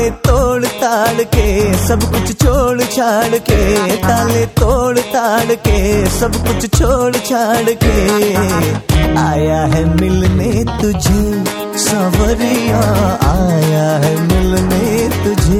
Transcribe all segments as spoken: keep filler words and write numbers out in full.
ताले तोड़ ताड़ के सब कुछ छोड़ छाड़ के, ताले तोड़ ताड़ के सब कुछ छोड़ छाड़ के आया है मिलने तुझे सांवरिया, आया है मिलने तुझे।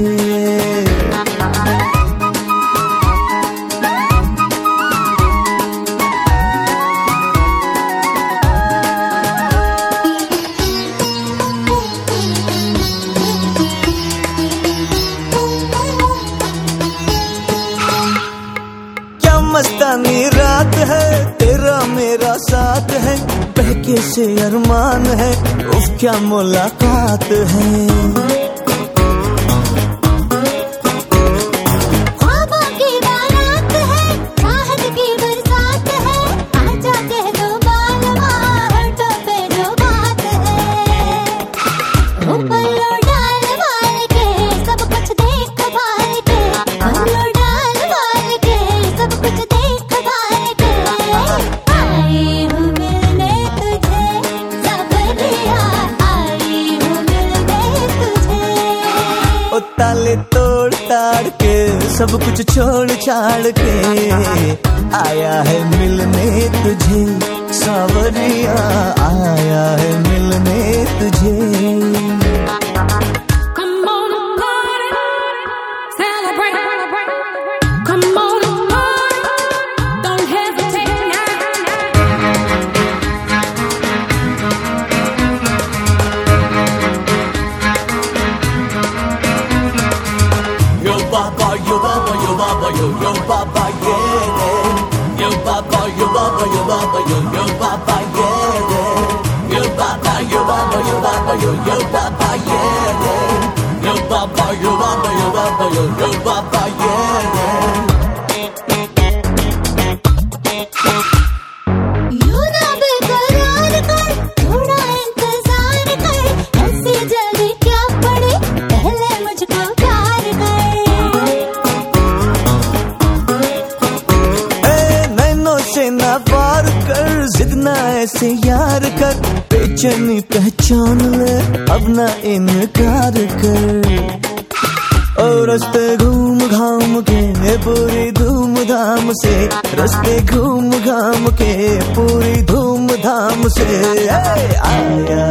मस्तानी रात है तेरा मेरा साथ है, बहके से अरमान है उफ क्या मुलाकात है। ख्वाबों की बारात है, चाहत की बरसात है, आजा कह दो बालमा होठों पे जो बात है। ऊपर लो डाल मार के सब कुछ देख भाल के, ऊपर लो डाल मार के सब कुछ ताले तोड़ ताड़ के सब कुछ छोड़ छाड़ के आया है मिलने तुझे सांवरिया, आया है मिलने तुझे। Yo baba, yo baba, yo yo baba, yeah. Yo baba, yo baba, yo baba, yo yo baba, yeah. Yo baba, yo baba, yo baba, yo yo baba, yeah. Yo baba, yo baba, yo baba, yo yo baba, yeah. पार कर जिद ना ऐसे यार कर, बेचैनी पहचान ले अब ना इनकार कर। और रस्ते घूम घाम के पूरी धूम धाम से, रस्ते घूम घाम के पूरी धूम धाम से आया